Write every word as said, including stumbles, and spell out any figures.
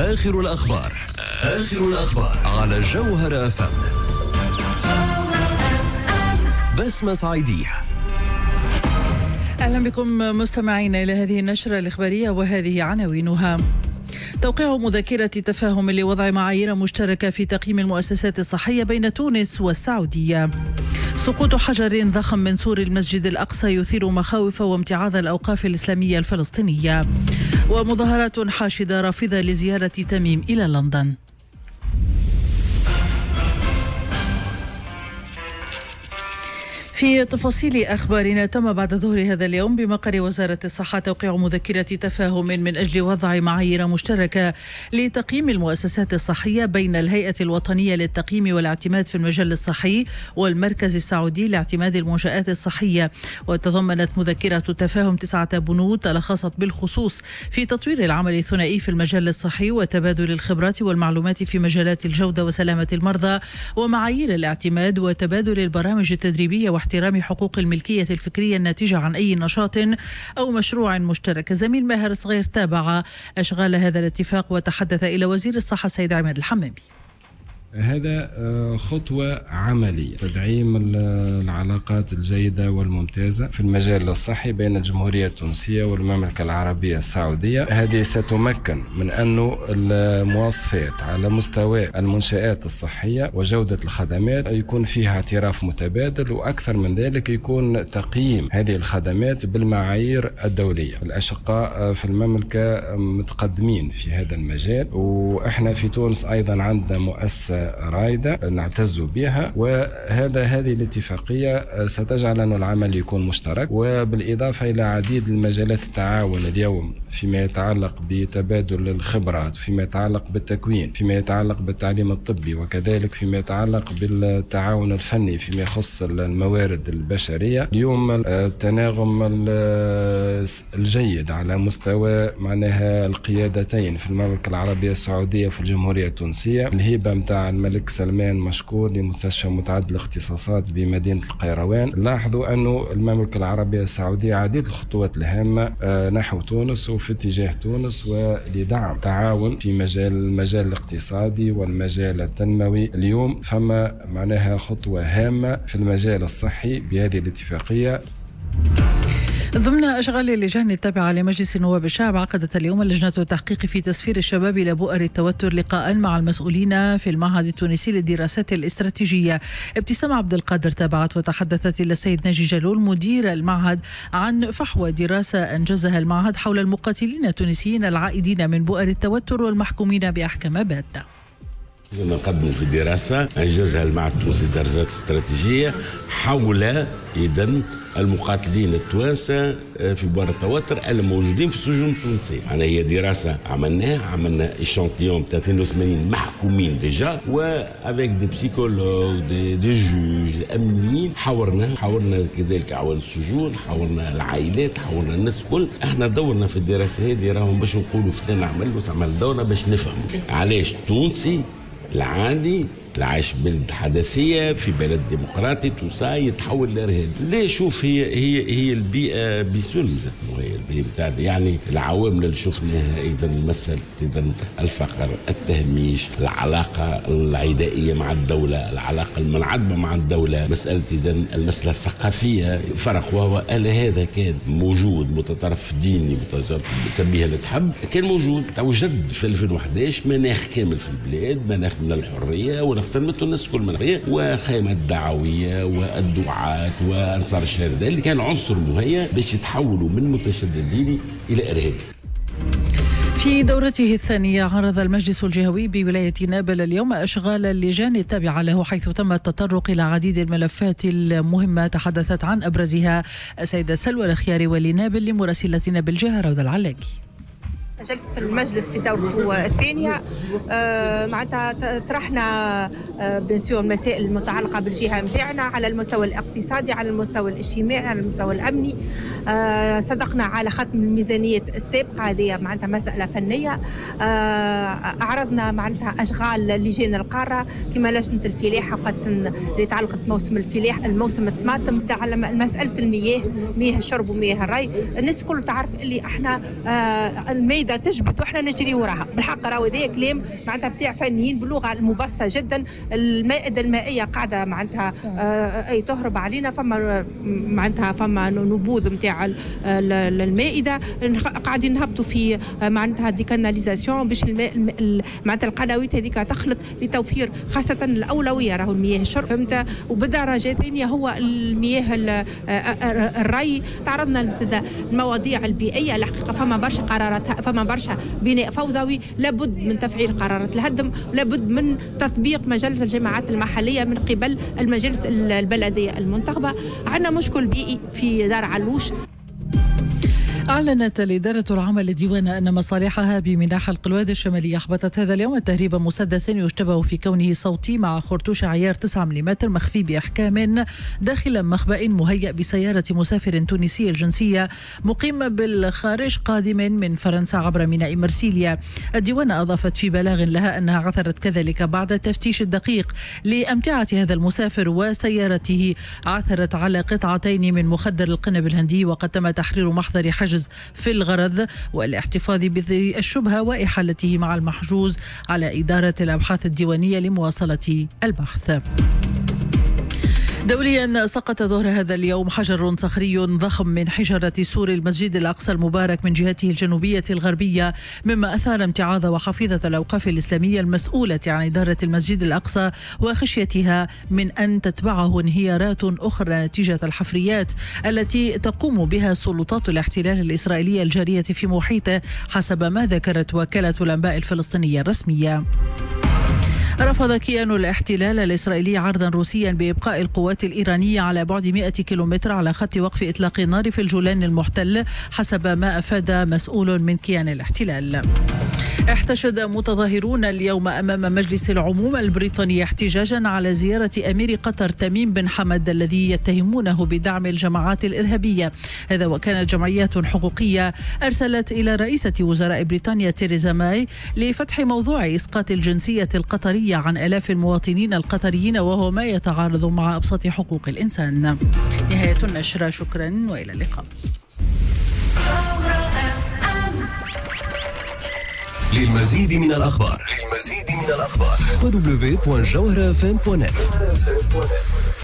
آخر الأخبار آخر الأخبار على جوهر أف أم. بسمة صعيدية. أهلا بكم مستمعين إلى هذه النشرة الإخبارية وهذه عناوينها. توقيع مذكرة تفاهم لوضع معايير مشتركة في تقييم المؤسسات الصحية بين تونس والسعودية. سقوط حجر ضخم من سور المسجد الأقصى يثير مخاوف وامتعاض الأوقاف الإسلامية الفلسطينية. ومظاهرات حاشدة رافضة لزيارة تميم إلى لندن. في تفاصيل أخبارنا، تم بعد ظهر هذا اليوم بمقر وزارة الصحة توقيع مذكرة تفاهم من أجل وضع معايير مشتركة لتقييم المؤسسات الصحية بين الهيئة الوطنية للتقييم والاعتماد في المجال الصحي والمركز السعودي لاعتماد المنشآت الصحية. وتضمنت مذكرة التفاهم تسعة بنود تلخصت بالخصوص في تطوير العمل الثنائي في المجال الصحي وتبادل الخبرات والمعلومات في مجالات الجودة وسلامة المرضى ومعايير الاعتماد وتبادل البرامج التدريبية واحترام حقوق الملكية الفكرية الناتجة عن أي نشاط أو مشروع مشترك. زميل ماهر صغير تابع أشغال هذا الاتفاق وتحدث إلى وزير الصحة السيد عماد الحمامي. هذا خطوة عملية تدعيم العلاقات الجيدة والممتازة في المجال الصحي بين الجمهورية التونسية والمملكة العربية السعودية. هذه ستمكن من أنه المواصفات على مستوى المنشآت الصحية وجودة الخدمات يكون فيها اعتراف متبادل، وأكثر من ذلك يكون تقييم هذه الخدمات بالمعايير الدولية. الأشقاء في المملكة متقدمين في هذا المجال، وإحنا في تونس أيضا عندنا مؤسسة رائدة نعتز بها، وهذا هذه الاتفاقية ستجعل أن العمل يكون مشترك، وبالإضافة إلى عديد المجالات التعاون اليوم فيما يتعلق بتبادل الخبرات، فيما يتعلق بالتكوين، فيما يتعلق بالتعليم الطبي، وكذلك فيما يتعلق بالتعاون الفني فيما يخص الموارد البشرية. اليوم التناغم الجيد على مستوى معناها القيادتين في المملكة العربية السعودية وفي الجمهورية التونسية. الهبة متاع الملك سلمان مشكور لمستشفى متعدد الاختصاصات بمدينة القيروان. لاحظوا أنه المملكة العربية السعودية عديد الخطوات الهامة نحو تونس وفي اتجاه تونس ولدعم تعاون في مجال المجال الاقتصادي والمجال التنموي. اليوم فما معناها خطوة هامة في المجال الصحي بهذه الاتفاقية. ضمن أشغال اللجان التابعة لمجلس النواب الشعب، عقدت اليوم لجنة التحقيق في تسفير الشباب إلى بؤر التوتر لقاء مع المسؤولين في المعهد التونسي للدراسات الاستراتيجية. ابتسام عبد القادر تابعت وتحدثت إلى السيد ناجي جلول مدير المعهد عن فحوى دراسة أنجزها المعهد حول المقاتلين التونسيين العائدين من بؤر التوتر والمحكومين بأحكام باتة. نقدم في دراسة أنجزها المعهد التونسي للدراسات الاستراتيجية حول إذن المقاتلين التوانسة في بؤر التوتر الموجودين في السجون التونسية. أنا هي دراسة عملناها، عملنا إشانتيون تاع اثنين وثمانين محكومين ديجا، وأفيك دي بسيكولوج دي, دي جوج الأمنيين. حاورنا حاورنا كذلك عوائل السجون، حاورنا العائلات، حاورنا الناس الكل. احنا دورنا في الدراسة هذه راهم باش نقولوا فلان عمل وتعمل دورنا باش نفهم علاش تونسي العادي العايش بلد حداثية في بلد ديمقراطي توسا يتحول لإرهاب. ليه؟ شوف هي هي هي البيئة بسن ذات هي البيئة بتاعتها، يعني العوامل اللي شفناها إذا مسألة إذا الفقر، التهميش، العلاقة العدائية مع الدولة، العلاقة المنعدمة مع الدولة، مسألة إذا المسألة الثقافية فرق، وهو آل هذا كان موجود متطرف ديني متطرف سميها اللي تحب، كان موجود توجد في ألفين وأحد عشر مناخ كامل في البلاد، مناخ من الحرية ونفترض الناس كل من غير، والخيمة الدعوية والدعاة وأنصار الشهادة اللي كان عنصر مهيأ باش يتحولوا من متشددين إلى إرهابي. في دورته الثانية عرض المجلس الجهوي بولاية نابل اليوم أشغال اللجان التابعة له، حيث تم التطرق إلى عديد الملفات المهمة تحدثت عن أبرزها السيدة سلوى الخياري ولي نابل لمراسلتنا بالجهة روضة العلاقي. جلسة المجلس في دورته الثانية آه معناتها طرحنا آه بنسيو المسائل المتعلقة بالجهة متاعنا على المستوى الاقتصادي، على المستوى الاجتماعي، على المستوى الأمني. آه صدقنا على ختم الميزانية السابقة، هذه معناتها مسألة فنية. آه عرضنا معناتها أشغال لجان القارة كما لجنة الفلاحة خاصة اللي يتعلق بموسم الفلاح، الموسم الطماطم، على مسألة المياه، مياه الشرب ومياه الري. الناس كل تعرف اللي احنا آه الميدان معناتها تجبد واحنا نجري وراها. بالحق راهو هذا كلام معناتها بتاع فنيين باللغه المبسطه جدا. المائده المائيه قاعده معناتها آه اي تهرب علينا، فما معناتها فما نبوذ نتاع المائده قاعدين نهبطوا في معناتها دي كاناليزاسيون باش الماء معناتها القنوات هذيك تخلط لتوفير خاصه الاولويه راهو المياه الشرب فهمت. وبدرجه ثانيه هو المياه الري. تعرضنا لزاد المواضيع البيئيه الحقيقه فما برشا قرارات فما برشا بناء فوضوي، لابد من تفعيل قرارات الهدم، لابد من تطبيق مجله الجماعات المحليه من قبل المجالس البلديه المنتخبه. عندنا مشكل بيئي في دار علوش. أعلنت الإدارة العامة للديوان أن مصالحها بمناحة القلواد الشمالية أحبطت هذا اليوم تهريب مسدس يشتبه في كونه صوتي مع خرطوش عيار تسعة ملم مخفي بأحكام داخل مخبأ مهيأ بسيارة مسافر تونسي الجنسية مقيم بالخارج قادم من فرنسا عبر ميناء مرسيليا. الديوان أضافت في بلاغ لها أنها عثرت كذلك بعد التفتيش الدقيق لأمتعة هذا المسافر وسيارته، عثرت على قطعتين من مخدر القنب الهندي، وقد تم تحرير محضر حجز في الغرض والاحتفاظ بذي الشبهة وإحالته مع المحجوز على إدارة الأبحاث الديوانية لمواصلة البحث. دوليا سقط ظهر هذا اليوم حجر صخري ضخم من حجرة سور المسجد الأقصى المبارك من جهته الجنوبية الغربية، مما أثار امتعاض وحفيظة الأوقاف الإسلامية المسؤولة عن إدارة المسجد الأقصى وخشيتها من أن تتبعه انهيارات أخرى نتيجة الحفريات التي تقوم بها سلطات الاحتلال الإسرائيلية الجارية في محيطه، حسب ما ذكرت وكالة الأنباء الفلسطينية الرسمية. رفض كيان الاحتلال الإسرائيلي عرضا روسيا بإبقاء القوات الإيرانية على بعد مئة كيلومتر على خط وقف إطلاق النار في الجولان المحتل، حسب ما أفاد مسؤول من كيان الاحتلال. احتشد متظاهرون اليوم أمام مجلس العموم البريطاني احتجاجا على زيارة أمير قطر تميم بن حمد الذي يتهمونه بدعم الجماعات الإرهابية. هذا وكانت جمعيات حقوقية أرسلت إلى رئيسة وزراء بريطانيا تيريزا ماي لفتح موضوع إسقاط الجنسية القطرية عن آلاف المواطنين القطريين، وهو ما يتعارض مع أبسط حقوق الإنسان. نهاية النشرة، شكرا وإلى اللقاء. للمزيد من الأخبار للمزيد من الأخبار دبليو دبليو دبليو دوت جوهرة اف ام دوت نت.